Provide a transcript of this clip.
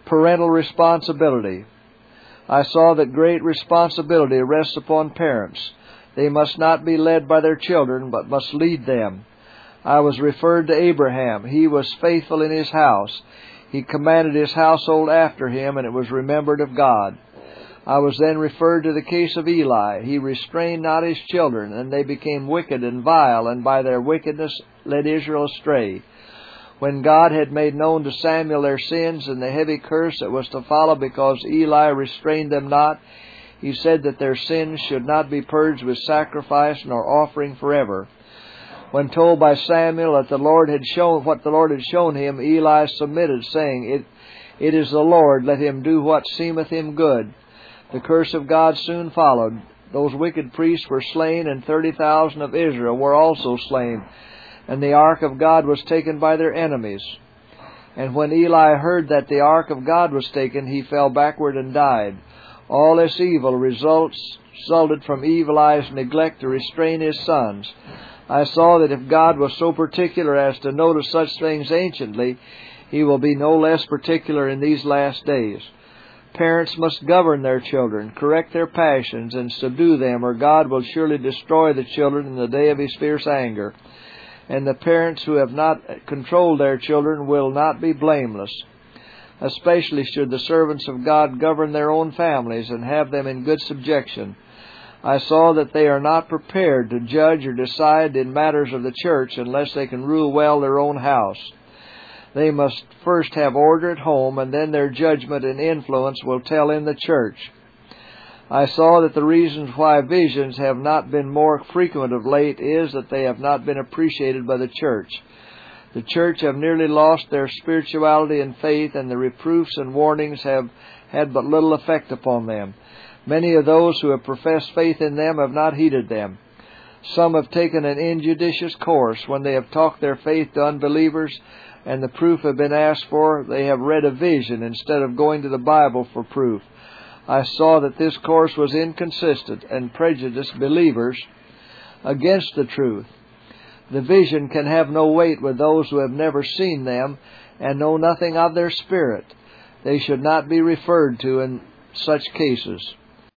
Parental responsibility. I saw that great responsibility rests upon parents. They must not be led by their children, but must lead them. I was referred to Abraham. He was faithful in his house. He commanded his household after him, and it was remembered of God. I was then referred to the case of Eli. He restrained not his children, and they became wicked and vile, and by their wickedness led Israel astray. When God had made known to Samuel their sins and the heavy curse that was to follow because Eli restrained them not, he said that their sins should not be purged with sacrifice nor offering forever. When told by Samuel that the Lord had shown what the Lord had shown him, Eli submitted, saying, It is the Lord, let him do what seemeth him good. The curse of God soon followed. Those wicked priests were slain, and 30,000 of Israel were also slain. And the ark of God was taken by their enemies. And when Eli heard that the ark of God was taken, he fell backward and died. All this evil resulted from Eli's neglect to restrain his sons. I saw that if God was so particular as to notice such things anciently, He will be no less particular in these last days. Parents must govern their children, correct their passions, and subdue them, or God will surely destroy the children in the day of His fierce anger. And the parents who have not controlled their children will not be blameless. Especially should the servants of God govern their own families and have them in good subjection. I saw that they are not prepared to judge or decide in matters of the church unless they can rule well their own house. They must first have order at home, and then their judgment and influence will tell in the church. I saw that the reasons why visions have not been more frequent of late is that they have not been appreciated by the church. The church have nearly lost their spirituality and faith, and the reproofs and warnings have had but little effect upon them. Many of those who have professed faith in them have not heeded them. Some have taken an injudicious course when they have talked their faith to unbelievers, and the proof have been asked for, they have read a vision instead of going to the Bible for proof. I saw that this course was inconsistent and prejudiced believers against the truth. The vision can have no weight with those who have never seen them and know nothing of their spirit. They should not be referred to in such cases.